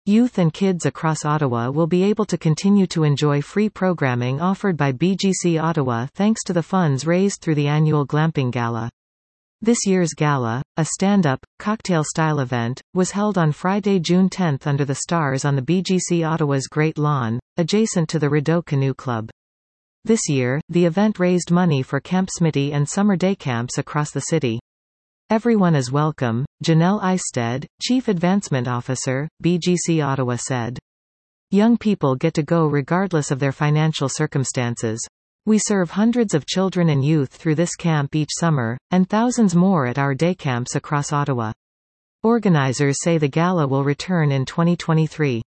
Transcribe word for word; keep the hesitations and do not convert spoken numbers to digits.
Youth and kids across Ottawa will be able to continue to enjoy free programming offered by B G C Ottawa thanks to the funds raised through the annual Glamping Gala. This year's gala, a stand-up, cocktail-style event, was held on Friday, June tenth under the stars on the B G C Ottawa's Great Lawn, adjacent to the Rideau Canoe Club. This year, the event raised money for Camp Smitty and summer day camps across the city. Everyone is welcome, Janelle Eisted, Chief Advancement Officer, B G C Ottawa said. Young people get to go regardless of their financial circumstances. We serve hundreds of children and youth through this camp each summer, and thousands more at our day camps across Ottawa. Organizers say the gala will return in twenty twenty-three.